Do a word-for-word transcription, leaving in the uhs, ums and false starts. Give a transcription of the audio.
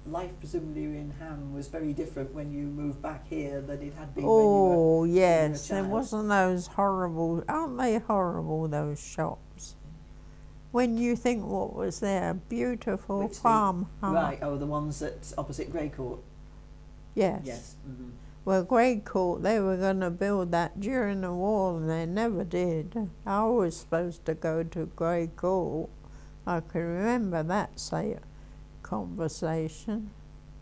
life presumably in Ham was very different when you moved back here than it had been Oh, when you were, yes, when there you were a child. wasn't those horrible, aren't they horrible, those shops? When you think what was there, beautiful Which the, farm right, oh, the ones at opposite Grey Court. Yes. Yes. Mm-hmm. Well, Grey Court, they were going to build that during the war and they never did. I was supposed to go to Grey Court. I can remember that say conversation.